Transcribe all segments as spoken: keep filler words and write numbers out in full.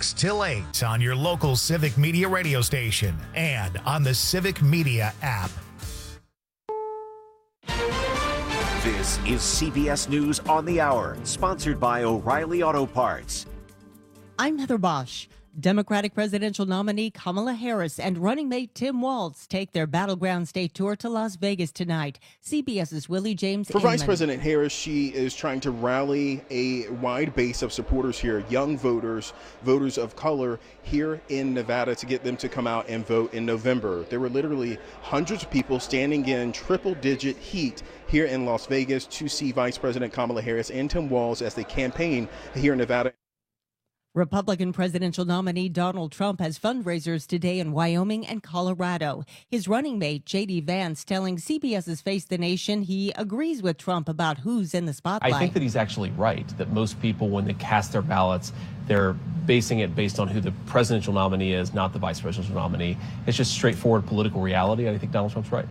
six till eight on your local Civic Media radio station and on the Civic Media app. This is C B S News on the Hour, sponsored by O'Reilly Auto Parts. I'm Heather Bosch. Democratic presidential nominee Kamala Harris and running mate Tim Walz take their battleground state tour to Las Vegas tonight. CBS's Willie James For Inman. Vice President Harris, she is trying to rally a wide base of supporters here, young voters, voters of color here in Nevada, to get them to come out and vote in November. There were literally hundreds of people standing in triple-digit heat here in Las Vegas to see Vice President Kamala Harris and Tim Walz as they campaign here in Nevada. Republican presidential nominee Donald Trump has fundraisers today in Wyoming and Colorado. His running mate, J D. Vance, telling CBS's Face the Nation he agrees with Trump about who's in the spotlight. I think that he's actually right, that most people, when they cast their ballots, they're basing it based on who the presidential nominee is, not the vice presidential nominee. It's just straightforward political reality, and I think Donald Trump's right.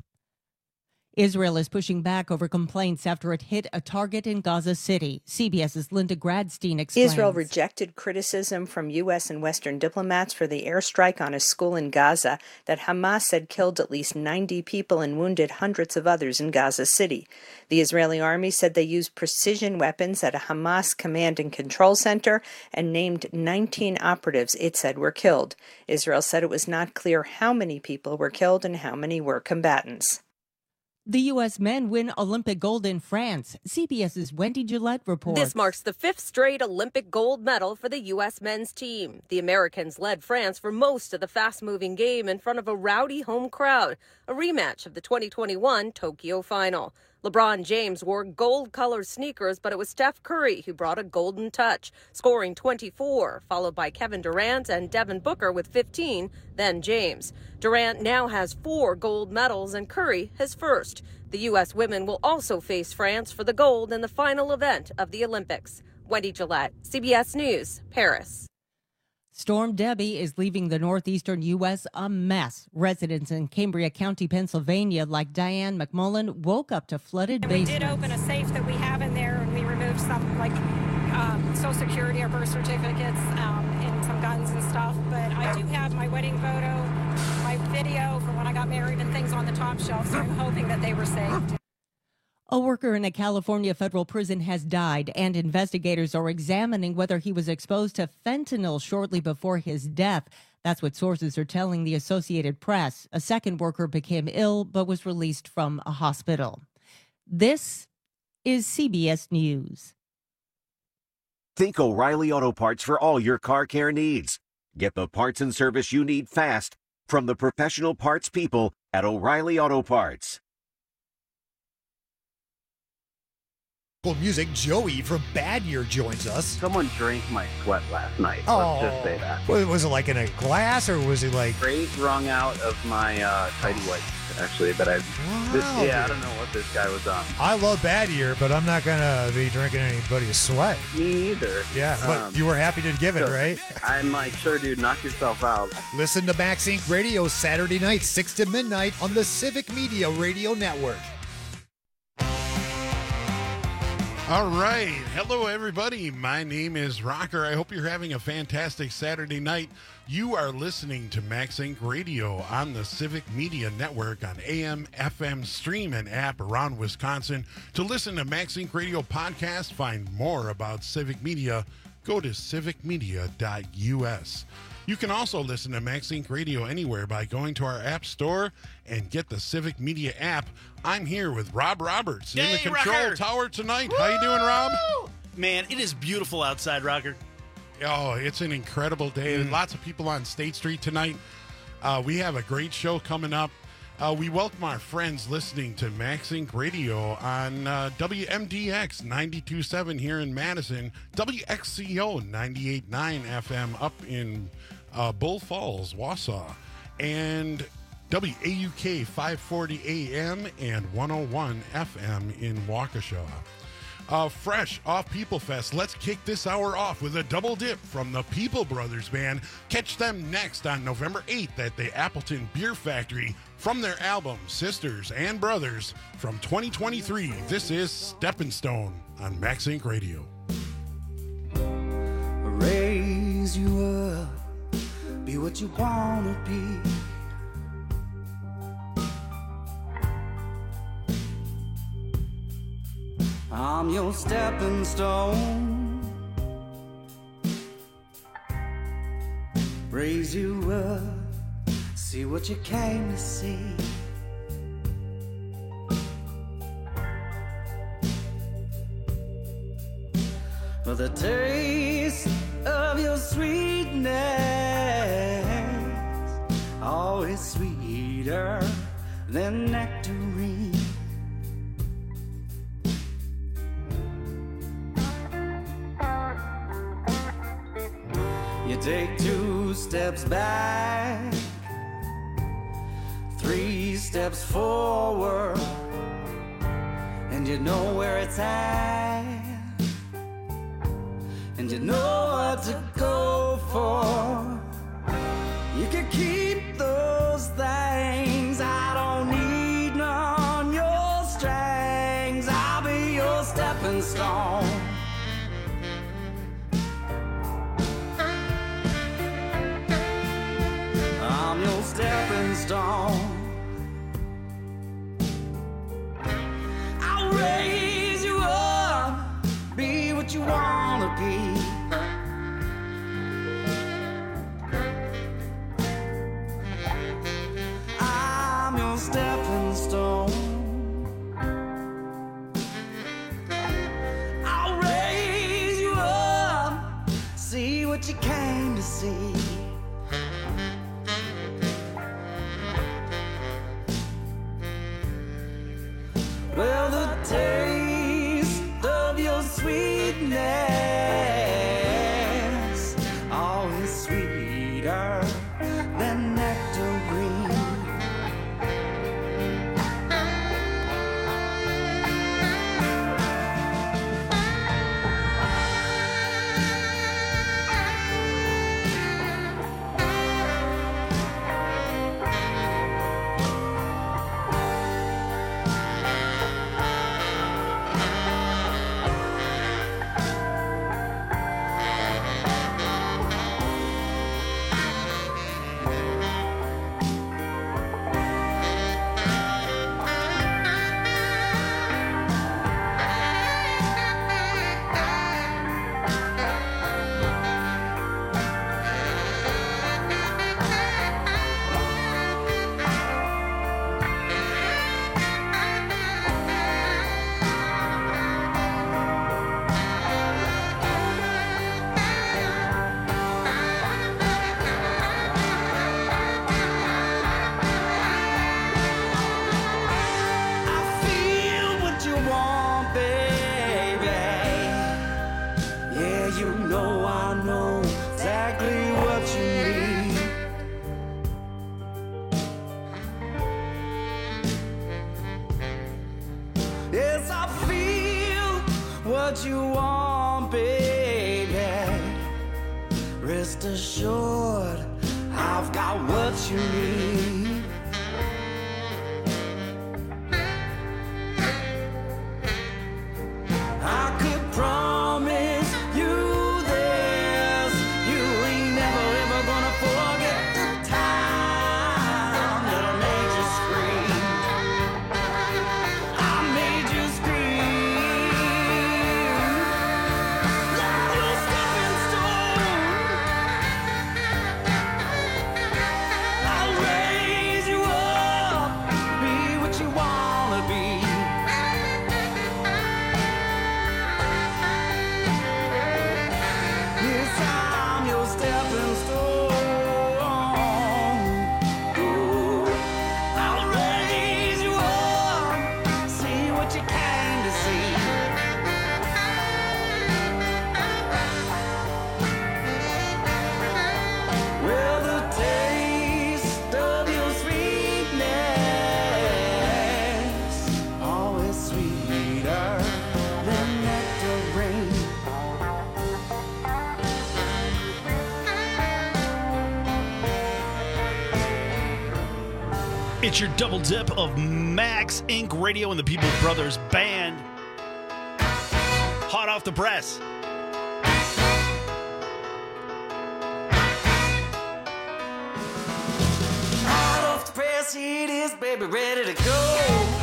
Israel is pushing back over complaints after it hit a target in Gaza City. CBS's Linda Gradstein explains. Israel rejected criticism from U S and Western diplomats for the airstrike on a school in Gaza that Hamas said killed at least ninety people and wounded hundreds of others in Gaza City. The Israeli army said they used precision weapons at a Hamas command and control center and named nineteen operatives it said were killed. Israel said it was not clear how many people were killed and how many were combatants. The U S men win Olympic gold in France. CBS's Wendy Gillette reports. This marks the fifth straight Olympic gold medal for the U S men's team. The Americans led France for most of the fast-moving game in front of a rowdy home crowd, a rematch of the twenty twenty-one Tokyo final. LeBron James wore gold-colored sneakers, but it was Steph Curry who brought a golden touch, scoring twenty-four, followed by Kevin Durant and Devin Booker with fifteen, then James. Durant now has four gold medals and Curry his first. The U S women will also face France for the gold in the final event of the Olympics. Wendy Gillette, C B S News, Paris. Storm Debbie is leaving the northeastern U S a mess. Residents in Cambria County, Pennsylvania, like Diane McMullen, woke up to flooded and basements. We did open a safe that we have in there, and we removed some, like, um, Social Security or birth certificates um, and some guns and stuff. But I do have my wedding photo, my video from when I got married, and things on the top shelf, so I'm hoping that they were saved. A worker in a California federal prison has died, and investigators are examining whether he was exposed to fentanyl shortly before his death. That's what sources are telling the Associated Press. A second worker became ill but was released from a hospital. This is C B S News. Think O'Reilly Auto Parts for all your car care needs. Get the parts and service you need fast from the professional parts people at O'Reilly Auto Parts. Music, Joey from Bad Year joins us. Someone drank my sweat last night. Oh, let's just say that. Was it like in a glass, or was it like straight wrung out of my uh, tidy whites? Actually, but I, wow, this, yeah, dude. I don't know what this guy was on. I love Bad Year, but I'm not gonna be drinking anybody's sweat. Me either. Yeah, but um, you were happy to give it, so, right? I'm like, sure, dude, knock yourself out. Listen to Max Inc Radio Saturday night, six to midnight on the Civic Media Radio Network. All right. Hello, everybody. My name is Rocker. I hope you're having a fantastic Saturday night. You are listening to Max Inc Radio on the Civic Media Network on A M, F M, stream, and app around Wisconsin. To listen to Max Inc Radio podcast, find more about Civic Media, go to civic media dot U S. You can also listen to Max Inc Radio anywhere by going to our app store and get the Civic Media app. I'm here with Rob Roberts in Yay, the control Rocker. tower tonight. Woo! How you doing, Rob? Man, it is beautiful outside, Rocker. Oh, it's an incredible day. Mm. Lots of people on State Street tonight. Uh, we have a great show coming up. Uh, we welcome our friends listening to Max Inc Radio on uh, W M D X ninety-two point seven here in Madison, W X C O ninety-eight point nine F M up in uh, Bull Falls, Wausau, and W A U K five forty A M and one oh one F M in Waukesha. Uh, fresh off People Fest, let's kick this hour off with a double dip from the People Brothers Band. Catch them next on November eighth at the Appleton Beer Factory from their album Sisters and Brothers from twenty twenty-three. This is Stepping Stone on Max Inc Radio. Raise raise you up, be what you wanna be. I'm your stepping stone, raise you up, see what you came to see. For the taste of your sweetness, always sweeter than nectarine. You take two steps back, three steps forward, and you know where it's at, and you know what to go for. You can keep those things, I don't need none, your strings, I'll be your stepping stone. I'm your stepping stone. I'll raise you up, be what you wanna be. I'm your stepping stone. I'll raise you up, see what you came to see. Well, the taste of your sweetness, always sweeter than nectarine. What you want, baby. Rest assured, I've got what you need. I could promise you this, you ain't never ever gonna forget the time that I made you scream. I made you scream. Now you're stepping stone. I'll raise you up, be what you wanna be. Yes, I'm your stepping stone. Ooh, I'll raise you up, see what you came to see. Well, the taste of your sweetness, always sweeter than nectarine. It's your double dip of Max Incorporated. Radio and the People Brothers Band. Hot off the press. yes it is, baby, ready to go.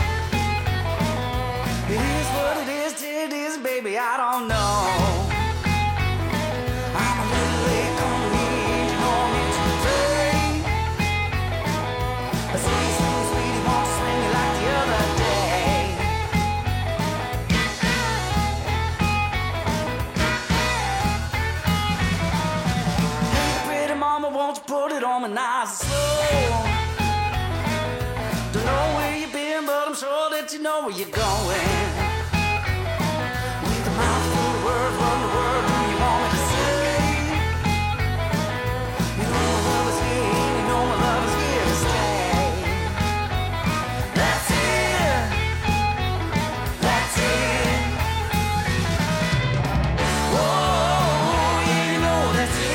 It is what it is, it is, baby, I don't know. I'm a little late coming in, you know me too late. Sweetie, sweetie, sweetie, won't you swing me like the other day? Hey, pretty mama, won't you put it on me nice and slow? Don't know where you've been, but I'm sure that you know where you're going. With a mouth full of words, what in the world do you want me to say? You know my love is here, and you know my love is here to stay. That's it. That's it. Whoa, yeah, you know that's it.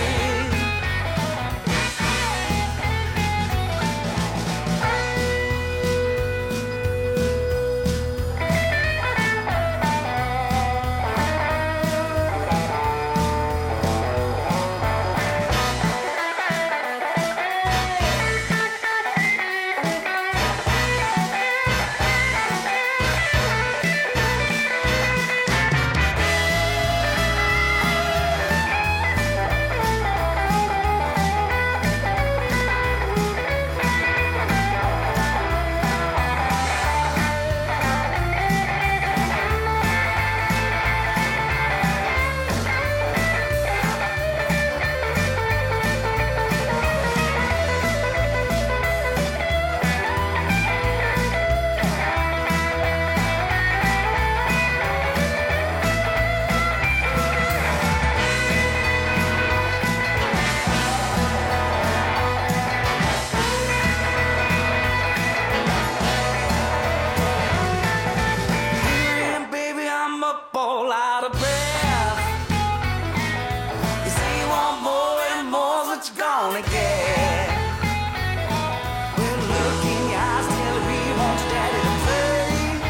And baby, I'm up all out of breath. You say you want more and more's what you're gonna get. Well, look in your eyes, tell me you want your daddy to play.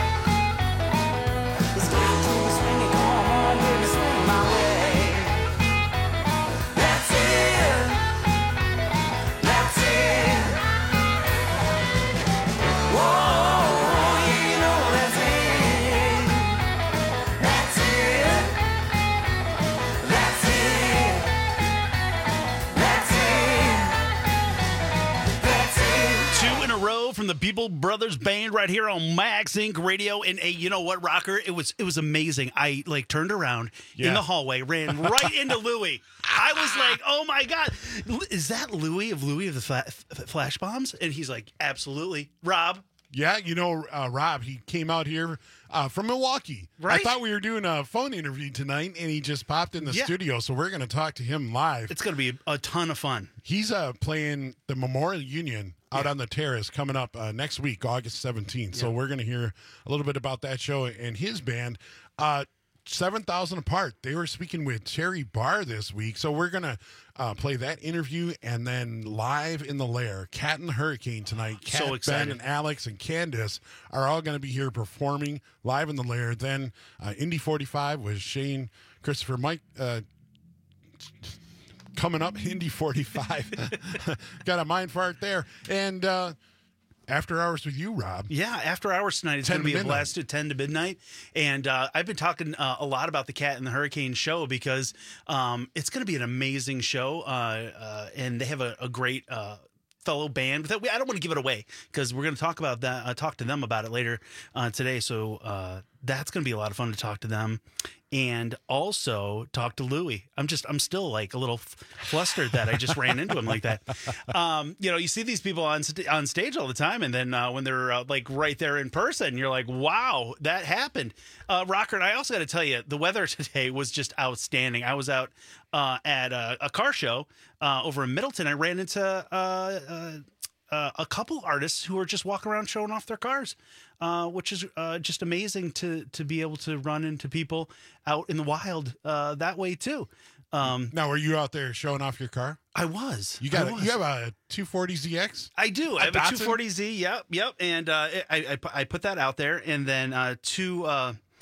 It's time to be swinging, come on, baby, swing my way. That's it. That's it. Whoa, yeah, you know that's it. That's it. That's it. That's it. That's it. Two in a row from the People Brothers Band right here on Max Inc Radio. And hey, you know what, Rocker? It was it was amazing. I like turned around in Yeah. the hallway, ran right into Louie. I was like, oh my God, is that Louie of Louie of the Fla- F- Flash Bombs? And he's like, absolutely. Rob. Yeah, you know, uh, Rob, he came out here uh, from Milwaukee. Right. I thought we were doing a phone interview tonight, and he just popped in the Yeah. studio, so we're going to talk to him live. It's going to be a ton of fun. He's uh, playing the Memorial Union out on the terrace coming up uh, next week, August seventeenth. So we're going to hear a little bit about that show and his band. Uh, seven thousand Apart. They were speaking with Terry Barr this week. So we're going to uh, play that interview and then live in the Lair. Cat and the Hurricane tonight. Cat, So Ben, excited. and Alex and Candace are all going to be here performing live in the Lair. Then uh, Indy forty-five with Shane, Christopher, Mike. Uh, coming up, Indy forty-five. Got a mind fart there. And uh, After Hours with you, Rob. Yeah, After Hours tonight is ten going to be to a midnight. blast at ten to midnight. And uh, I've been talking uh, a lot about the Cat and the Hurricane show because um, it's going to be an amazing show. Uh, uh, and they have a, a great uh, fellow band. That we, I don't want to give it away because we're going to talk about that, uh, talk to them about it later uh, today. So uh, that's going to be a lot of fun to talk to them. And also talk to Louie. I'm just, I'm still like a little f- flustered that I just ran into him like that. Um, you know, you see these people on st- on stage all the time, and then uh, when they're uh, like right there in person, you're like, wow, that happened. Uh, Rocker, and I also got to tell you, the weather today was just outstanding. I was out uh, at a, a car show uh, over in Middleton. I ran into uh, uh, uh, a couple artists who were just walking around showing off their cars. Uh, which is uh, just amazing to to be able to run into people out in the wild uh, that way too. Um, now, were you out there showing off your car? I was. You got I a, was. you have a two forty Z X? I do. A I have a Datsun? two forty Z. Yep, yep. And uh, I, I I put that out there, and then uh, two uh,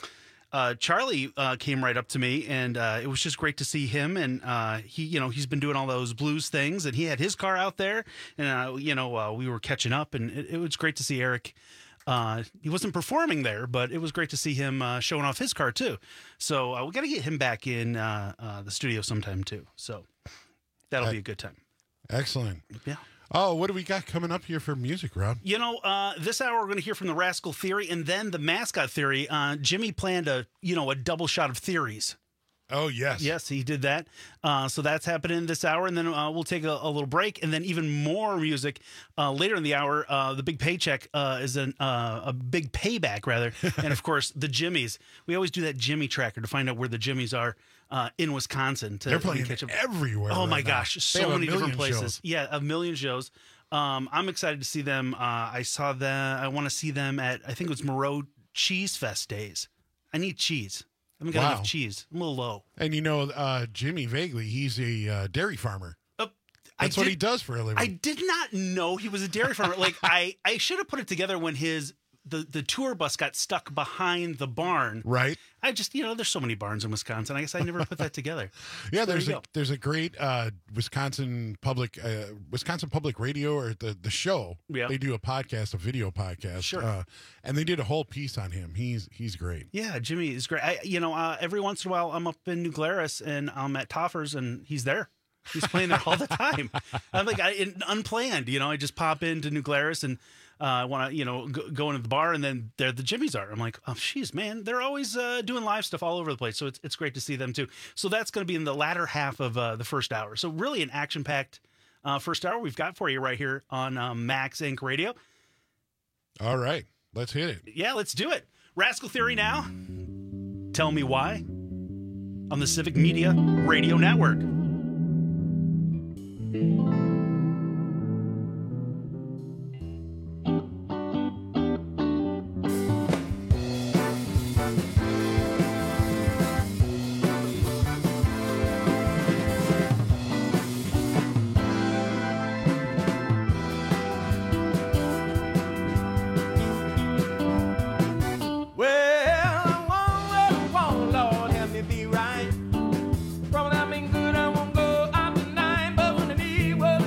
uh, Charlie uh, came right up to me, and uh, it was just great to see him. And uh, he, you know, he's been doing all those blues things, and he had his car out there, and uh, you know, uh, we were catching up, and it, it was great to see Eric. Uh, he wasn't performing there, but it was great to see him uh, showing off his car too. So uh, we got to get him back in uh, uh, the studio sometime too. So that'll uh, be a good time. Excellent. Yeah. Oh, what do we got coming up here for music, Rob? You know, uh, this hour we're going to hear from the Rascal Theory and then the Mascot Theory. Uh, Jimmy planned a, you know, a double shot of theories. Oh, yes. Yes, he did that. Uh, so that's happening this hour. And then uh, we'll take a, a little break and then even more music uh, later in the hour. Uh, the big paycheck uh, is an, uh, a big payback, rather. And, of course, the Jimmies. We always do that Jimmy tracker to find out where the Jimmies are uh, in Wisconsin. To, They're playing catch up. everywhere. Oh, right my now. gosh. They So have a many different million places. shows. Yeah, a million shows. Um, I'm excited to see them. Uh, I saw them. I want to see them at, I think it was Moreau Cheese Fest days. I need cheese. I haven't got Wow. enough cheese. I'm a little low. And you know, uh, Jimmy Vaguely, he's a uh, dairy farmer. Uh, That's I what did- he does for a living. I did not know he was a dairy farmer. Like I, I should have put it together when his the, the tour bus got stuck behind the barn. Right. I just, you know, there's so many barns in Wisconsin. I guess I never put that together. Yeah, So there there's you a go. there's a great uh, Wisconsin public uh, Wisconsin Public Radio or the the show. Yeah. They do a podcast, a video podcast. Sure. Uh, and they did a whole piece on him. He's he's great. Yeah, Jimmy is great. I, you know, uh, every once in a while I'm up in New Glarus and I'm at Toffers and he's there. He's playing there all the time. I'm like, I, in, unplanned, you know, I just pop into New Glarus and I uh, want to, you know, go, go into the bar and then there the Jimmies are. I'm like, oh, jeez, man, they're always uh, doing live stuff all over the place. So it's, it's great to see them too. So that's going to be in the latter half of uh, the first hour. So really an action-packed uh, first hour we've got for you right here on um, Max Inc Radio. All right, let's hit it. Yeah, let's do it. Rascal Theory now. Tell me why. On the Civic Media Radio Network. Well, I want what I want, Lord, help me be right. From when I've been good, I won't go out tonight. But when I need what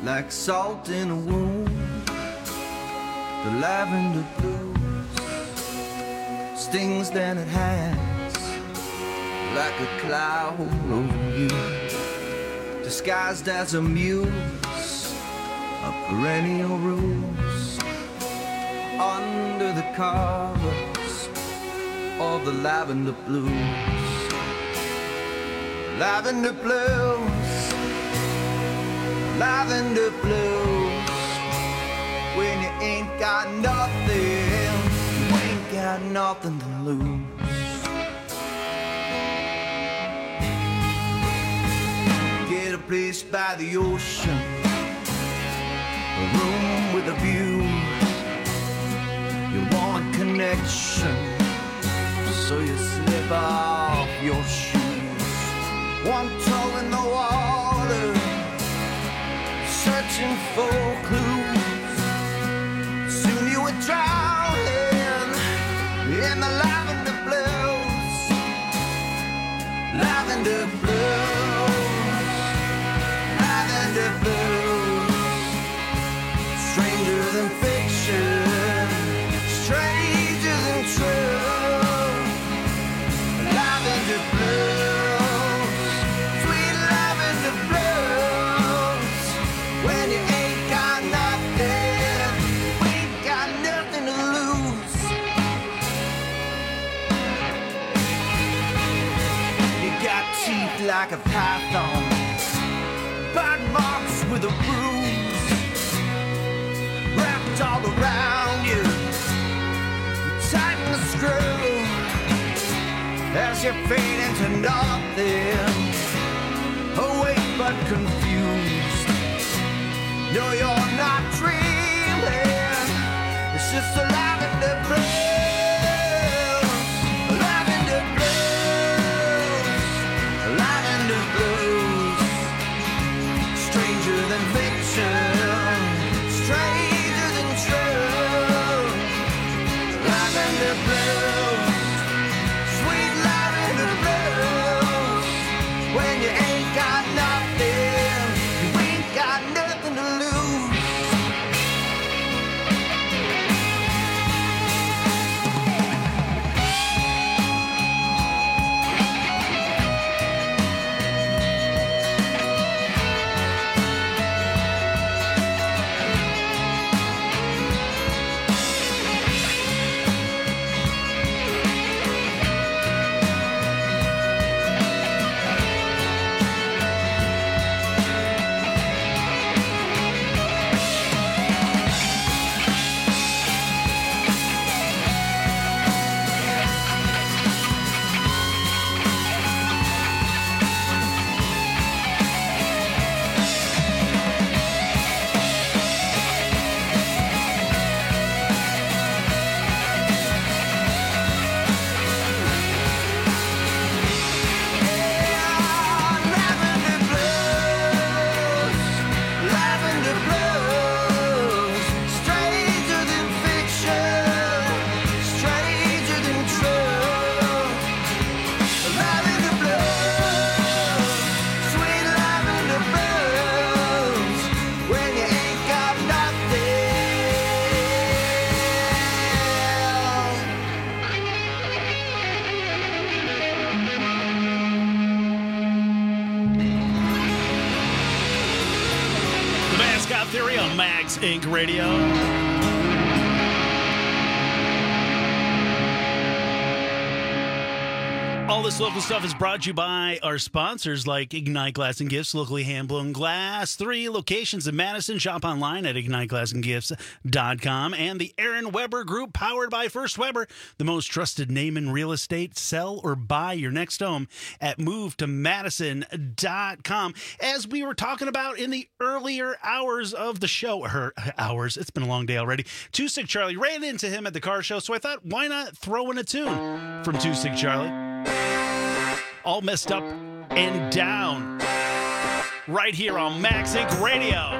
like salt in a wound. The lavender blues stings than it has, like a cloud over you, disguised as a muse of perennial rose under the covers of the lavender blues. Lavender blues, lavender blues. When you ain't got nothing, you ain't got nothing to lose. Get a place by the ocean, a room with a view. You want a connection, so you slip off your shoes. One toe in the water, searching for clues. Soon you would drown in the lavender blues. Lavender blues, lavender blues. Stranger than fiction, stranger than true. Lavender blues. Like a python, bite marks with a bruise wrapped all around you. Tighten the screw as you fade into nothing, awake but confused. No, you're not dreaming, it's just a lavender blues. Stranger than true. Lavender blues, sweet lavender blues. When you ain't got nothing, you ain't got nothing to lose. Theory on Max Inc Radio. All this local stuff is brought to you by our sponsors like Ignite Glass and Gifts, locally hand-blown glass. Three locations in Madison. Shop online at ignite glass and gifts dot com. And the Aaron Weber Group, powered by First Weber, the most trusted name in real estate. Sell or buy your next home at move to madison dot com. As we were talking about in the earlier hours of the show, her hours, it's been a long day already. Two Sick Charlie, ran into him at the car show, so I thought, why not throw in a tune from Two Sick Charlie? All messed up and down, right here on Max Inc Radio.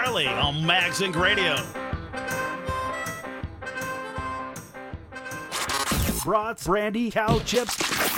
Charlie on MagZinc Radio. Brats, brandy, cow chips,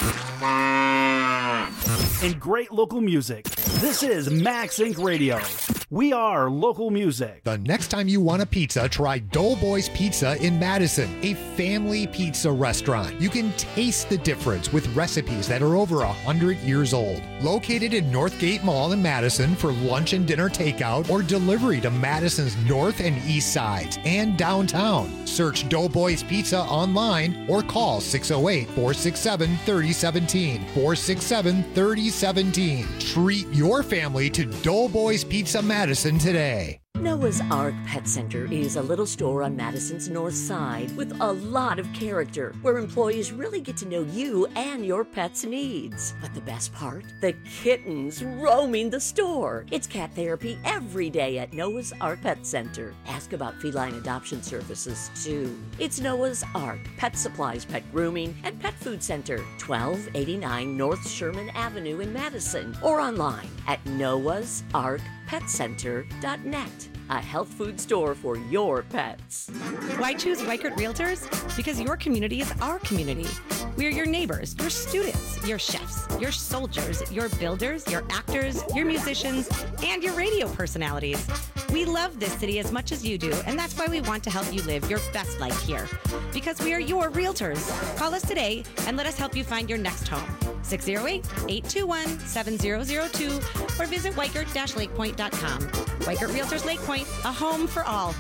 and great local music. This is MagZinc Radio. We are local music. The next time you want a pizza, try Doughboys Pizza in Madison, a family pizza restaurant. You can taste the difference with recipes that are over one hundred years old. Located in Northgate Mall in Madison for lunch and dinner takeout or delivery to Madison's north and east sides and downtown. Search Doughboys Pizza online or call six oh eight, four six seven, three oh one seven, four six seven, three oh one seven. Treat your family to Doughboys Pizza Madison today. Noah's Ark Pet Center is a little store on Madison's north side with a lot of character, where employees really get to know you and your pet's needs. But the best part? The kittens roaming the store. It's cat therapy every day at Noah's Ark Pet Center. Ask about feline adoption services, too. It's Noah's Ark Pet Supplies, Pet Grooming, and Pet Food Center, twelve eighty-nine North Sherman Avenue in Madison, or online at noahs ark pet center dot net. A health food store for your pets. Why choose Weichert Realtors? Because your community is our community. We're your neighbors, your students, your chefs, your soldiers, your builders, your actors, your musicians, and your radio personalities. We love this city as much as you do, and that's why we want to help you live your best life here. Because we are your realtors. Call us today and let us help you find your next home. six oh eight, eight two one, seven oh oh two or visit weichert dash lake point dot com. Weichert Realtors Lake Point, a home for all.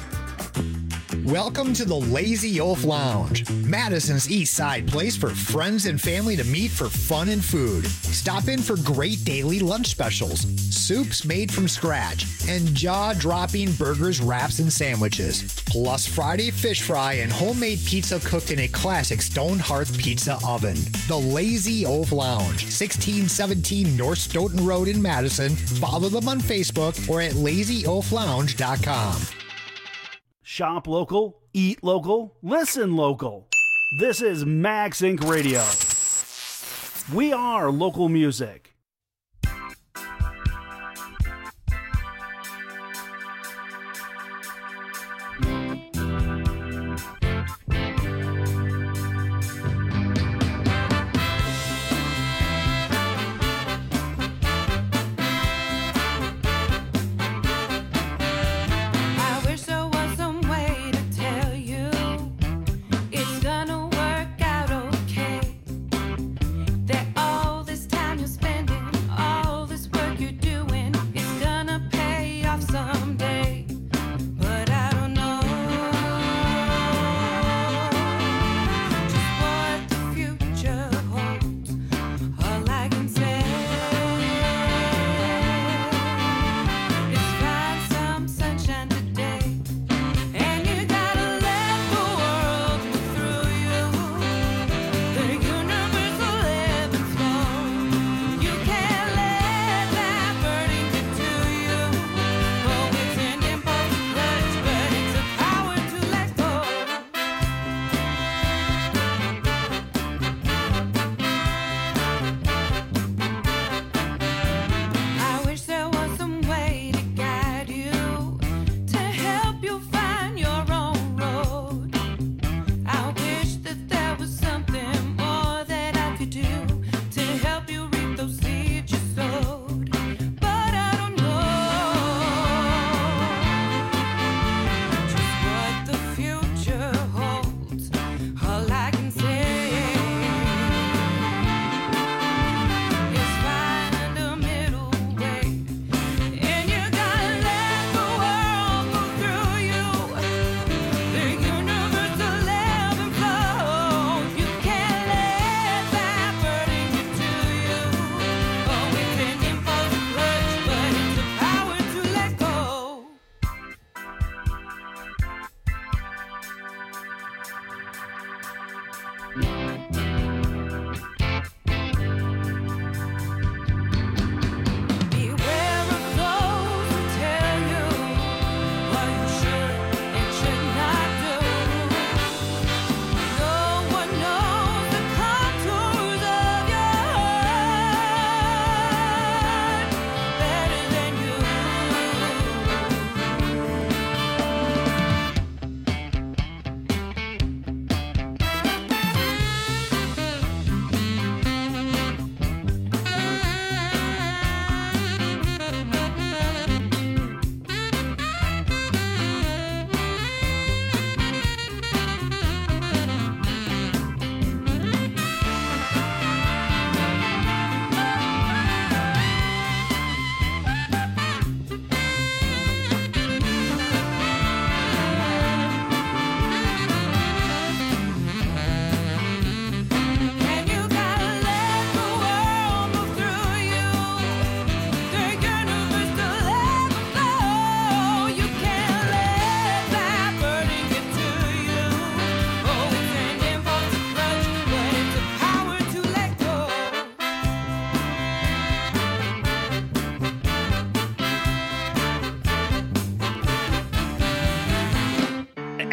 Welcome to the Lazy Oaf Lounge, Madison's East Side place for friends and family to meet for fun and food. Stop in for great daily lunch specials, soups made from scratch, and jaw-dropping burgers, wraps, and sandwiches. Plus Friday fish fry and homemade pizza cooked in a classic stone hearth pizza oven. The Lazy Oaf Lounge, sixteen seventeen North Stoughton Road in Madison. Follow them on Facebook or at lazy oaf lounge dot com. Shop local, eat local, listen local. This is MagZinc Radio. We are local music. Someday, but I don't know.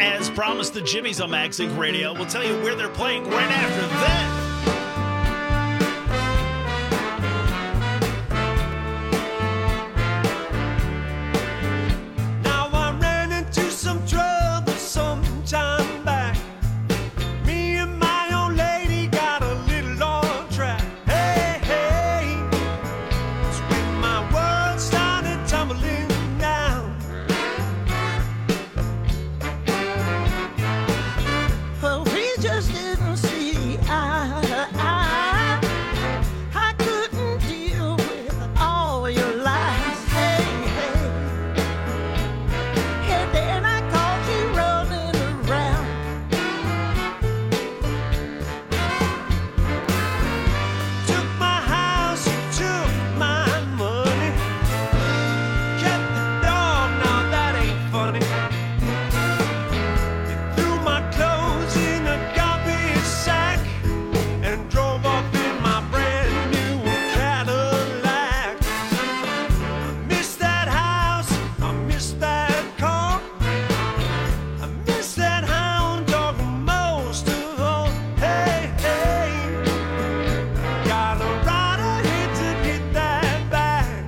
As promised, the Jimmys on MaxInc Radio. We'll tell you where they're playing right after that. Now I ran into some trouble some time back. Me and my old lady got a little on track. Hey, hey, it's when my world started tumbling down. Well, we just didn't see eye to eye. I couldn't deal with all your lies. Hey, hey. And then I caught you running around. Took my house, you took my money. Kept the dog, now that ain't funny. You threw my clothes in a garbage sack and drove off in my brand new Cadillac. I miss that house, I miss that car. I miss that hound dog most of all. Hey, hey, gotta ride ahead to get that back.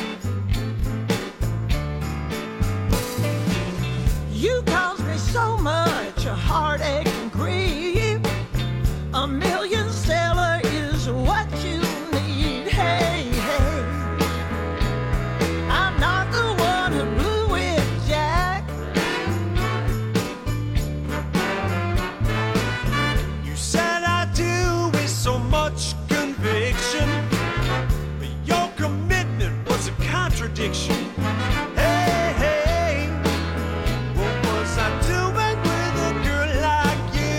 You caused me so much heartache and grief. A million stellar is what you need. Hey, hey. I'm not the one who blew it, Jack. You said I do with so much conviction, but your commitment was a contradiction. Hey, hey, what was I doing with a girl like you?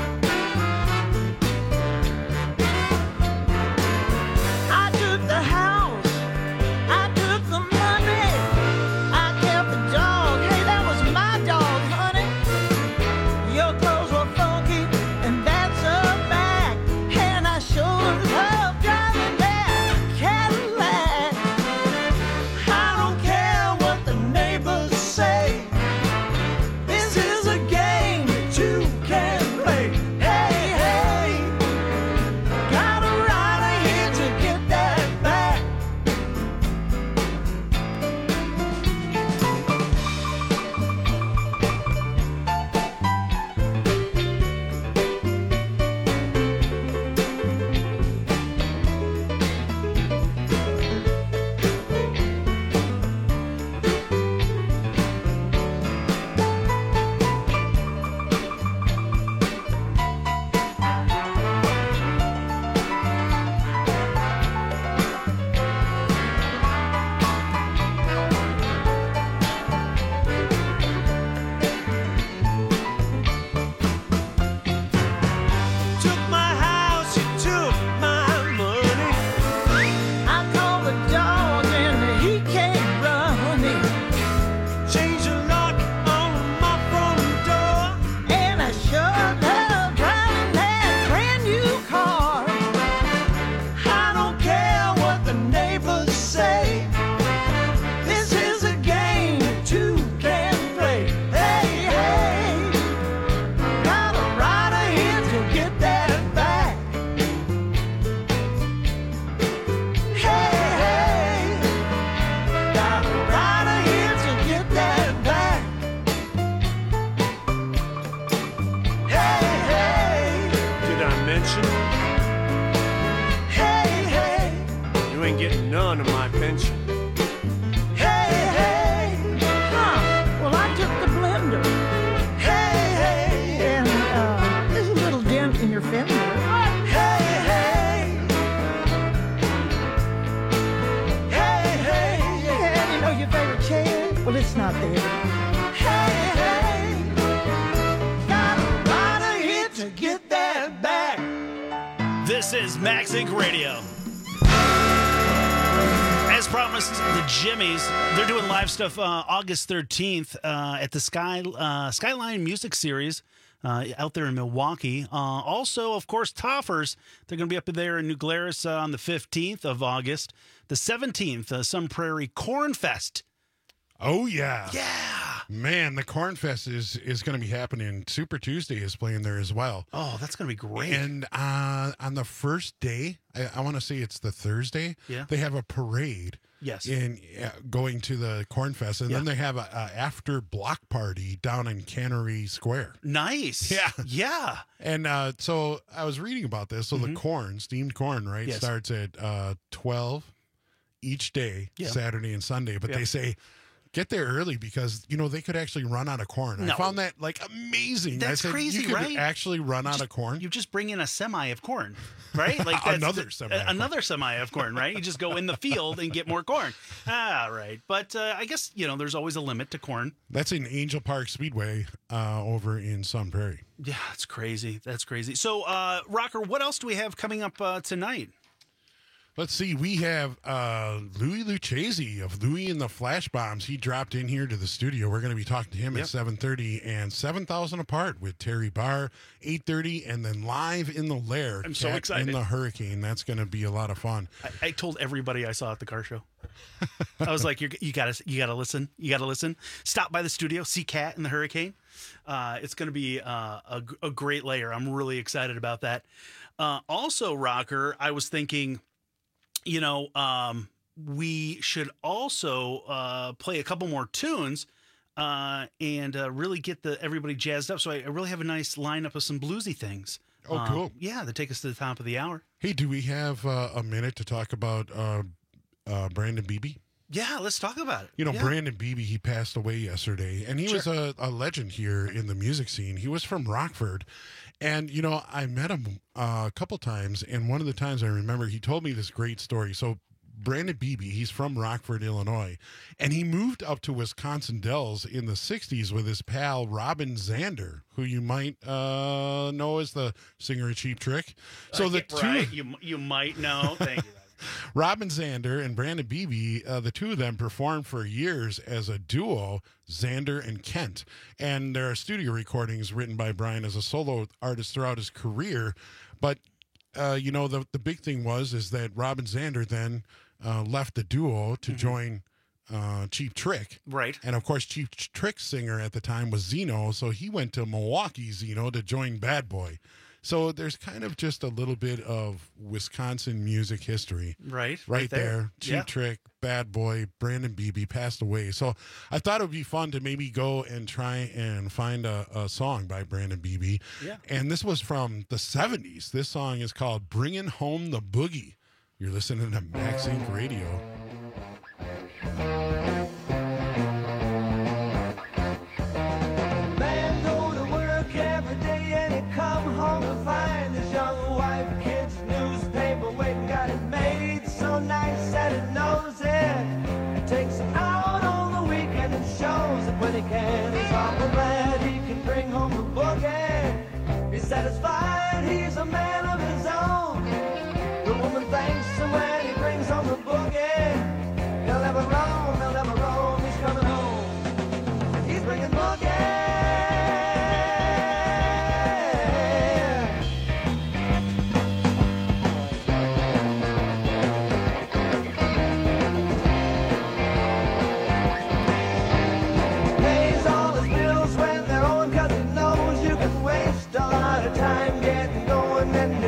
I took the house, I took the money, I kept the dog. Hey, that was my dog, honey. Your clothes were funky, and that's a fact. And I sure love driving that Cadillac. I don't care what the neighbors say. This is a game that you can play. Hey, hey, gotta ride ahead to get that back. Took my house, you took my money. I called the dog, and he came running. Changed the lock on my front door. And I sure love driving that brand new car. I don't care what the neighbors say. This is a game that two can play. Hey, hey, gotta ride ahead to get that back. Hey, hey, gotta ride ahead to get that back. Hey, hey, did I mention? Hey, hey, you ain't getting none of my pension. Hey, hey, Huh. Well, I took the blender. hey, hey, And uh, there's a little dent in your fender. hey, hey, hey, hey, And you know your favorite chair? Well, it's not there. hey, hey, gotta ride ahead to get that back. This is MaxInc Radio. As promised, the Jimmys, they're doing live stuff uh, August thirteenth uh, at the Sky uh, Skyline Music Series uh, out there in Milwaukee. Uh, also, of course, Toffers, they're going to be up there in New Glarus uh, on the fifteenth of August. The seventeenth, uh, Sun Prairie Corn Fest. Oh, yeah. Yeah. Man, the Corn Fest is, is going to be happening. Super Tuesday is playing there as well. Oh, that's going to be great. And uh, on the first day, I, I want to say it's the Thursday, Yeah. they have a parade. Yes. In uh, going to the Corn Fest, and Yeah. then they have a, a after block party down in Cannery Square. Nice. Yeah. Yeah. And uh, so I was reading about this. So Mhm. the corn, steamed corn, right, Yes. starts at uh, twelve each day, Yeah. Saturday and Sunday. But Yeah. they say get there early because, you know, they could actually run out of corn. No. I found that like amazing. I That's said, crazy, you could right? actually run out Just- of corn. You just bring in a semi of corn, right? Like that's Another the- semi of corn. Another semi of corn, right? You just go in the field and get more corn. Ah, right. But uh, I guess, you know, there's always a limit to corn. That's in Angel Park Speedway uh, over in Sun Prairie. Yeah, that's crazy. That's crazy. So, uh, Rocker, what else do we have coming up uh, tonight? Let's see. We have uh, Louis Lucchese of Louis and the Flash Bombs. He dropped in here to the studio. We're going to be talking to him Yep. at seven thirty and seven thousand Apart with Terry Barr, eight thirty, and then live in the Lair. I'm so Cat excited. In the Hurricane. That's going to be a lot of fun. I, I told everybody I saw at the car show. I was like, You're, "You gotta, you gotta listen. You gotta listen. Stop by the studio, see Cat in the Hurricane. Uh, it's going to be uh, a, a great layer. I'm really excited about that. Uh, also, Rocker, I was thinking, you know, um, we should also uh, play a couple more tunes uh, and uh, really get the everybody jazzed up. So I, I really have a nice lineup of some bluesy things. Oh, Uh, cool. Yeah, that take us to the top of the hour. Hey, do we have uh, a minute to talk about uh, uh, Brandon Beebe? Yeah, let's talk about it. You know, Yeah. Brandon Beebe, he passed away yesterday, and he was Sure. a, a legend here in the music scene. He was from Rockford. And, you know, I met him uh, a couple times, and one of the times I remember he told me this great story. So, Brandon Beebe, he's from Rockford, Illinois, and he moved up to Wisconsin Dells in the sixties with his pal Robin Zander, who you might uh, know as the singer of Cheap Trick. So, Uh, the yeah, two. right. You, you might know. Thank you. Robin Zander and Brandon Beebe, uh, the two of them performed for years as a duo, Zander and Kent. And there are studio recordings written by Brian as a solo artist throughout his career. But, uh, you know, the, the big thing was is that Robin Zander then uh, left the duo to join uh, Cheap Trick. Right. And, of course, Cheap Trick's singer at the time was Zeno, so he went to Milwaukee, Zeno, to join Bad Boy. So there's kind of just a little bit of Wisconsin music history. Right, Right, right there. there. Cheap Yeah. Trick, Bad Boy, Brandon Beebe passed away. So I thought it would be fun to maybe go and try and find a, a song by Brandon Beebe. Yeah. And this was from the seventies. This song is called Bringin' Home the Boogie. You're listening to Max Inc Radio. Man go to work every day and he come home to find his young wife, kids, newspaper waiting, got it made so nice that he knows it. He takes him out on the weekend and shows it when he can. He's awful glad he can bring home the boogie. He's satisfied, he's a man of his own. The woman thanks him when he brings home the boogie. He'll never roam, he'll never roam, he's coming home. He's bringing boogie. Pays all his bills when they're on, 'cause he knows you can waste a lot of time getting going and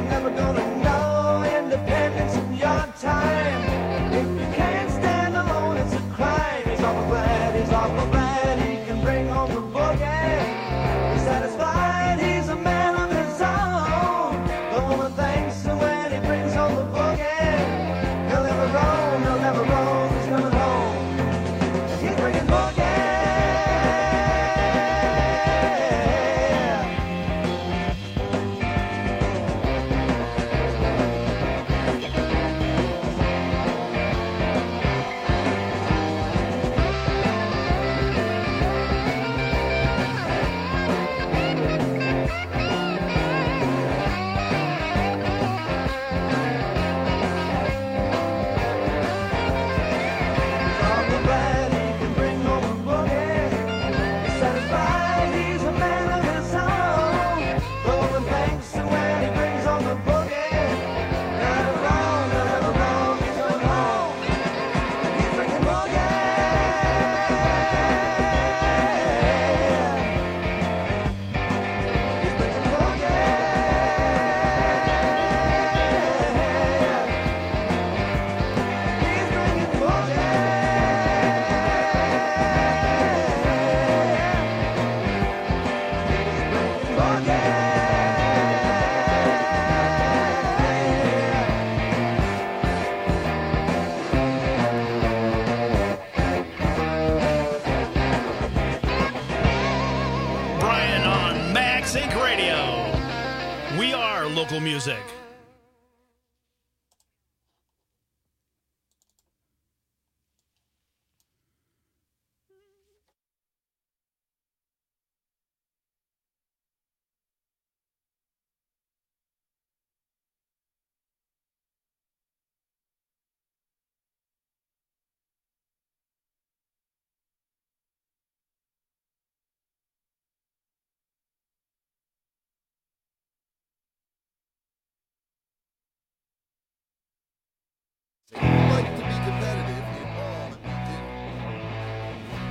O'Brien on Max Inc Radio. We are local music. Like to be competitive in all that we do.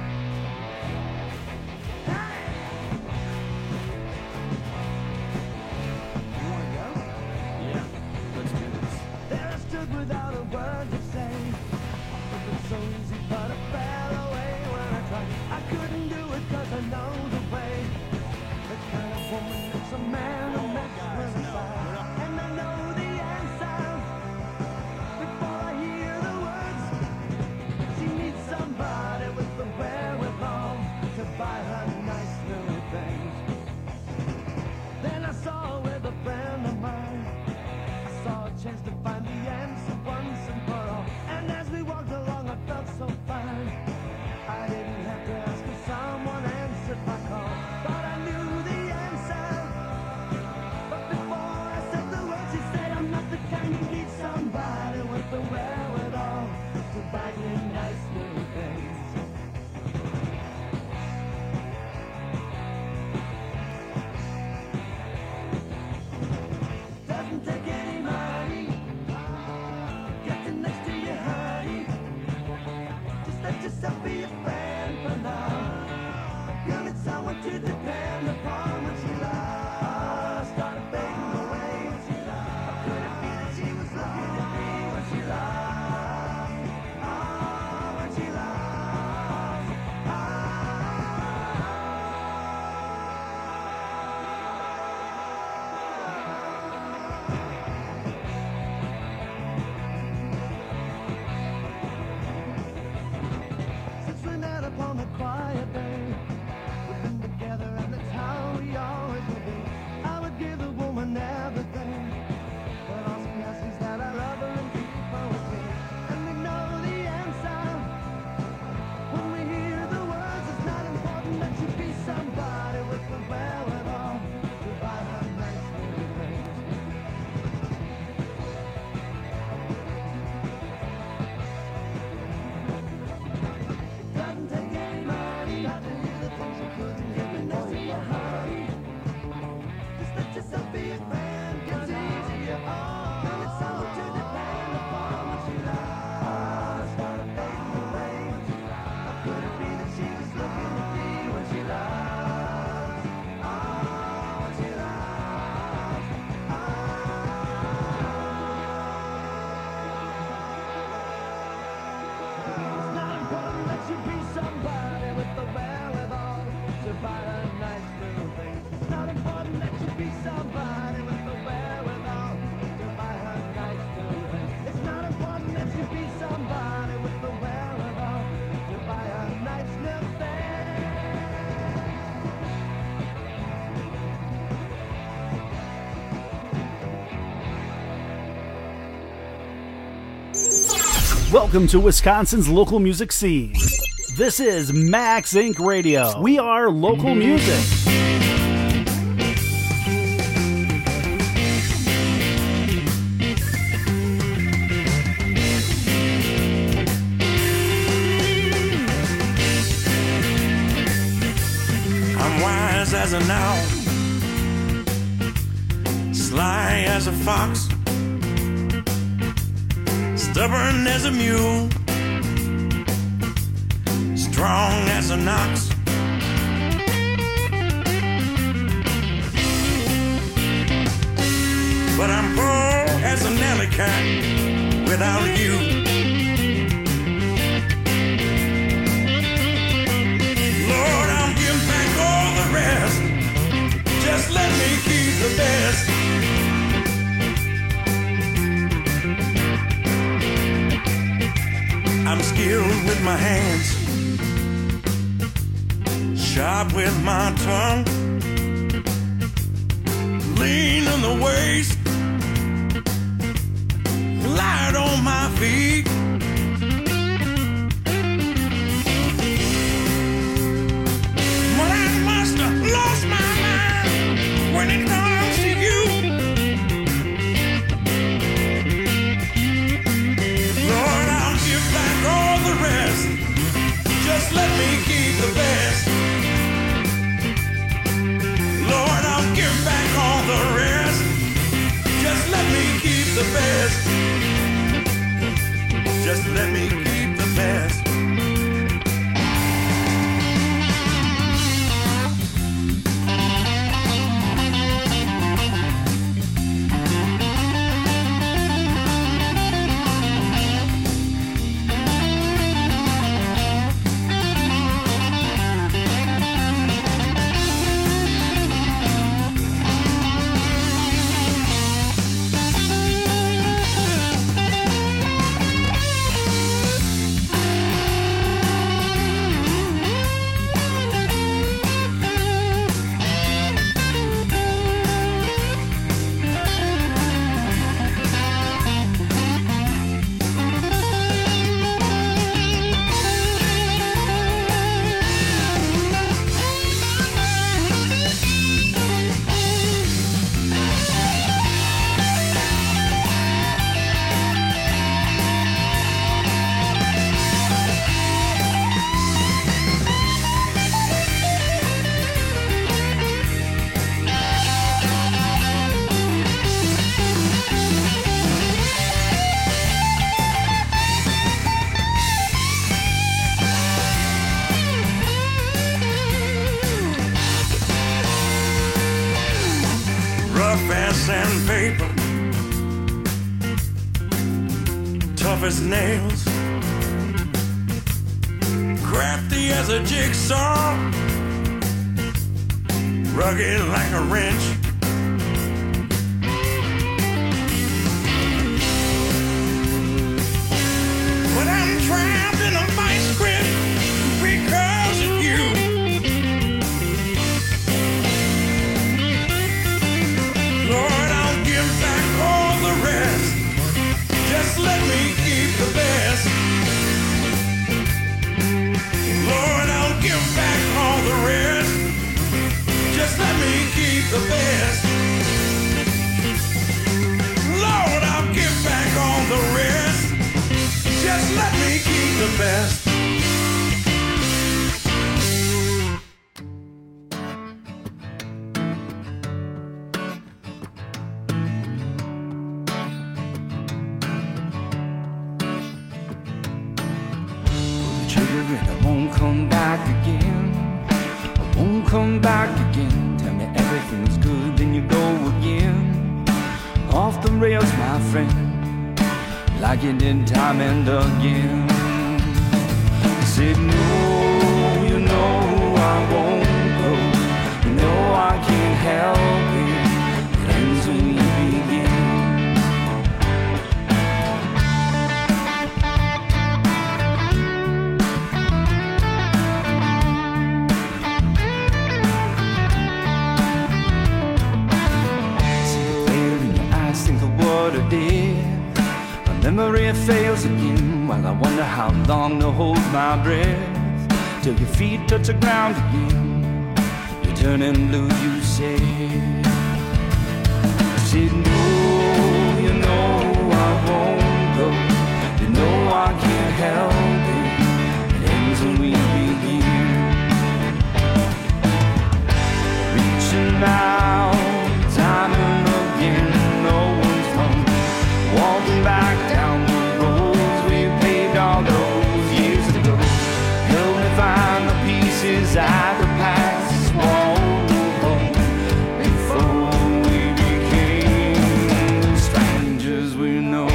You want to go? Yeah, let's do this. There I stood without a word to say. It was so easy, but I fell away when I tried. I couldn't do it cause I know the way. The kind of woman that's a man who makes her decide. And I know the answer before I hear the words. She needs somebody with the wherewithal to buy her nice little things. Then I saw with a friend of mine, I saw a chance to find the answer once and for all. And as we walked along, I felt so fine. I didn't have to ask if someone answered my call. Thought I knew the answer, but before I said the words, she said, I'm not the kind who needs somebody with the wherewithal to buy you nice little things. Doesn't take any money. Getting next to you, honey. Just let yourself be a friend for now. You'll need someone to depend upon when she lost. Started fading away when she lost. Could it be that she was looking at me when she lost? Oh, when she lost. Since we met upon a quiet day, we've been together and that's how we always will be. I would give a woman everything, but all she asks is that I love her and keep her with me. And we know the answer when we hear the words. It's not important that you be somebody with the wherewithal to buy her nice little things. Doesn't take any money. Got to hear the things you couldn't give me next to you, honey. Just let yourself be a friend. Gets easier. Oh, now it's someone to depend upon when she lost. Started fading away when she lost. How could it be that she was looking at me when she lost? Oh, when she lost. It's not important that you be somebody with the wherewithal to buy her nice little things. It's not important that you be somebody with the wherewithal to buy her nice little things. It's not important that you be somebody with the wherewithal to buy her nice little Welcome to Wisconsin's local music scene. This is Max Inc Radio. We are local music. I'm wise as an owl, sly as a fox, stubborn as a mule, strong as an ox. But I'm poor as an alley cat without you. Lord, I'll give back all the rest. Just let me keep the best. I'm skilled with my hands, Shot with my tongue, lean in the waist, light on my feet. Well, I must have lost my mind when it comes to you. Lord, I'll give back all the rest. Just let me keep the best. Lord, I'll give back all the rest. Just let me keep the best. Just let me keep the best. Sandpaper, tough as nails, crafty as a jigsaw, rugged like a wrench. But I'm trapped in a vice grip because of you. Lord, I'll give back all the rest. Just let me keep the best. Lord, I'll give back all the rest. Just let me keep the best. Lord, I'll give back all the rest. Just let me keep the best. Come back again. I won't come back again. Tell me everything's good, then you go again. Off the rails, my friend, like you did time and again. I said no, you know I won't go. You know I can't help it. It ends when you begin. I did. My memory fails again while I wonder how long to hold my breath. Till your feet touch the ground again. You're turning blue, you say. I said no, you know I won't go. You know I can't help it. It ends when we begin. Reaching out, time and again. Walking back down the roads we paved all those years ago. Help me find the pieces I could pass home before we became the strangers we know.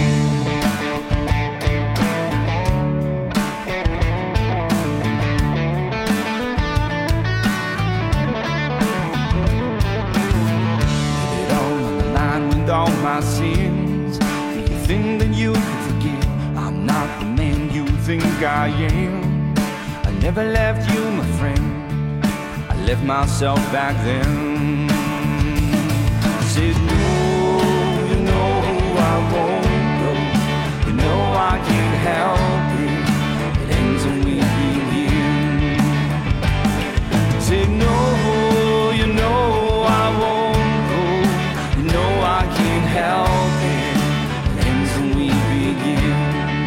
Did it all on the line with all my sins. That you can forget, I'm not the man you think I am. I never left you, my friend. left myself back then. I said, no, you know I won't go. You know I can't help it. It ends when we begin. I said, no, you know I won't go. You know I can't help it. It ends when we begin.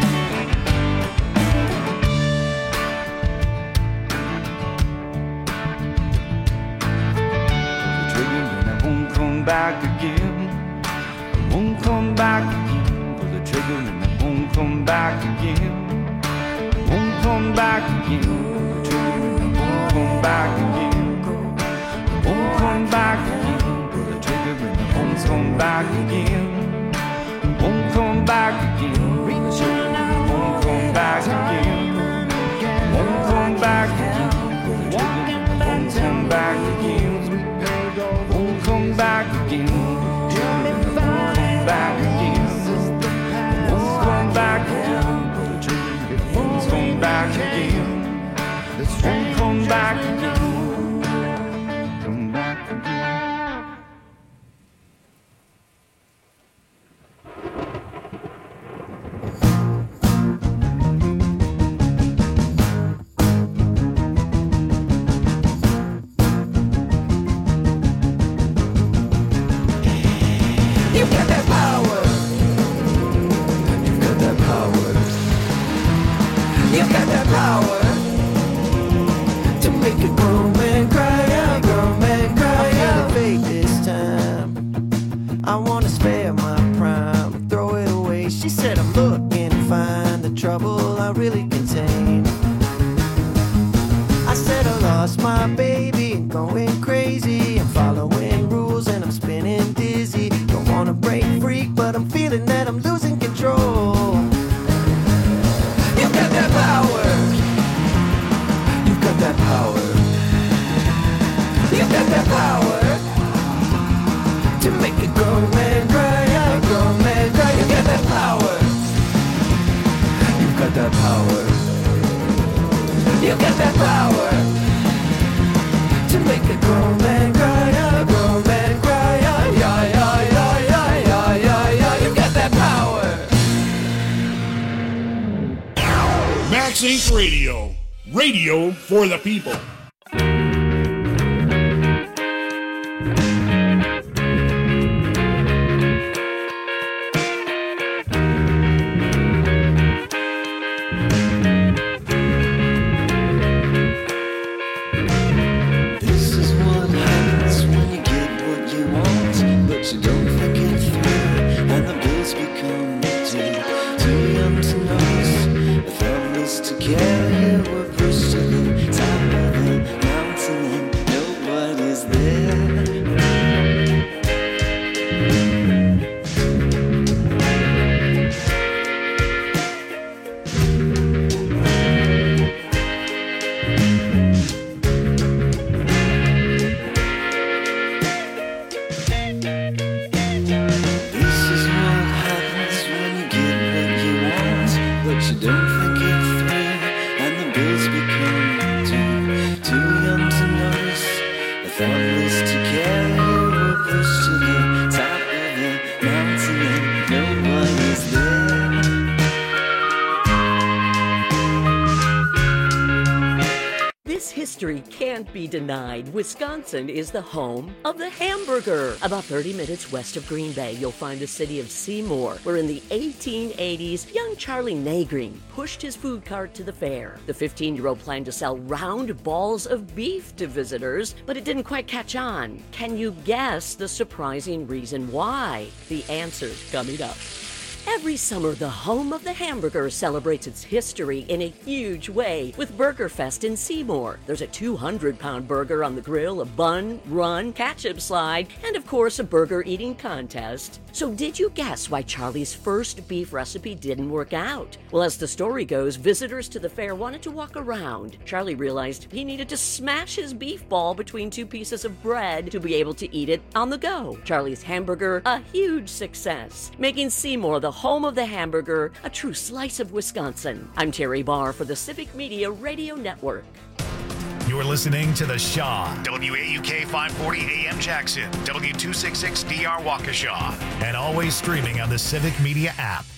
Back again, I won't come back again. Pull the trigger and I won't come back again. I won't come back again. Pull the trigger and I won't come back again. I won't come back again. Pull the trigger and I won't come back again. I won't come back again. Pull the trigger and I won't come back again. I won't come back again. Pull the trigger and I won't come back again. Won't come back again. Won't come back again. Won't come back again. Won't come back again. Won't come back again. Come back again. You've got that power. You've got that power. You've got that power to make a grown man cry out, grown man cry out. Fake this time. I wanna spare my prime, throw it away. She said I'm looking to find the trouble I really contain. I said I lost my baby and going crazy. I'm following rules and I'm spinning dizzy. Don't wanna break freak, but I'm feeling that I'm losing control. You've got that power. You've got that power. You've got that power to make a grown man cry out, grown man cry. You've got that power. You've got that power. You've got that power to make a grown man cry out, grown man cry out. Yeah, yeah, yeah, yeah, yeah, yeah, yeah. You've got that power. Max Inc Radio. Radio for the people. This is what happens when you get what you want, but you don't think it through, and the bills become due. Too young to notice, thoughtless to care. You were pushed to the top of the mountain, and nobody's there. This is what happens when you get what you want, but you don't think it through, and the bills become due. Too young to notice, thoughtless to care. You were pushed to the top of the mountain, and nobody's there. This history can't be denied. Wisconsin is the home of the hamburger. About thirty minutes west of Green Bay, you'll find the city of Seymour, where in the eighteen eighties, young Charlie Nagreen pushed his food cart to the fair. The fifteen-year-old planned to sell round balls of beef to visitors, but it didn't quite catch on. Can you guess the surprising reason why? The answer's coming up. Every summer, the home of the hamburger celebrates its history in a huge way with BurgerFest in Seymour. There's a two hundred pound burger on the grill, a bun, run, ketchup slide, and of course, a burger eating contest. So did you guess why Charlie's first beef recipe didn't work out? Well, as the story goes, visitors to the fair wanted to walk around. Charlie realized he needed to smash his beef ball between two pieces of bread to be able to eat it on the go. Charlie's hamburger, a huge success, making Seymour the home of the hamburger, a true slice of Wisconsin. I'm Terry Barr for the Civic Media Radio Network. You are listening to The Shaw, W A U K five forty A M Jackson, W two sixty-six D R Waukesha, and always streaming on the Civic Media app.